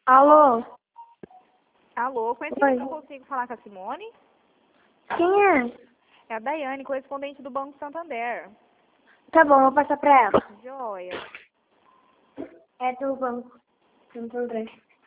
Alô? Alô, com esse Oi. número eu consigo falar com a Simone? Quem é? É a Daiane, correspondente do Banco Santander. Tá bom, vou passar pra ela. Joia. É do banco. Santander.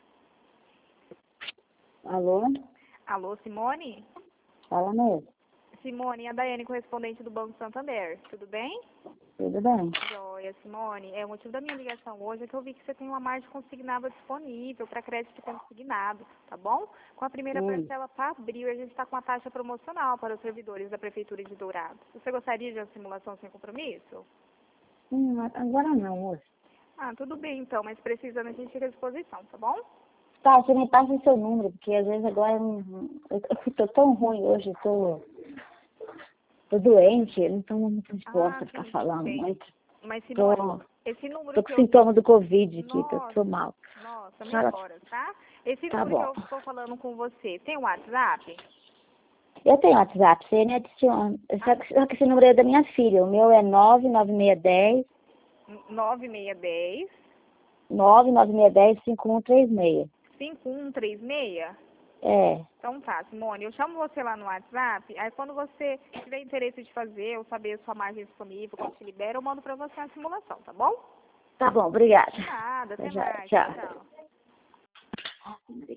Alô? Alô, Simone? Fala mesmo. Simone, é a Daiane, correspondente do Banco Santander. Tudo bem? Tudo bem? Joia, Simone. O motivo da minha ligação hoje é que eu vi que você tem uma margem consignada disponível para crédito consignado, tá bom? Com a primeira parcela para abril, a gente está com uma taxa promocional para os servidores da Prefeitura de Dourados. Você gostaria de uma simulação sem compromisso? Agora não, moço. Ah, tudo bem então, mas precisando a gente fica à disposição, tá bom? Tá, você me passa o seu número, porque às vezes agora eu tô tão ruim hoje, tô doente, eu não tô muito disposta a ficar sim, falando bem. muito. Mas, Simone, Tô, esse número tô que com eu... sintoma do Covid aqui, Nossa, tô mal. nossa, Fala. melhoras, tá? Esse Tá número que bom. eu estou falando com você, tem um WhatsApp? Eu tenho WhatsApp, você me adiciona. Só que esse número é da minha filha, o meu é 99610 9610 99610 5136. 5136? É, Então tá, Simone, eu chamo você lá no WhatsApp, aí quando você tiver interesse de fazer ou saber a sua margem disponível, quando te libera, eu mando pra você a simulação, tá bom? tá bom, obrigada. Nada, até Já, mais. tchau. Tchau.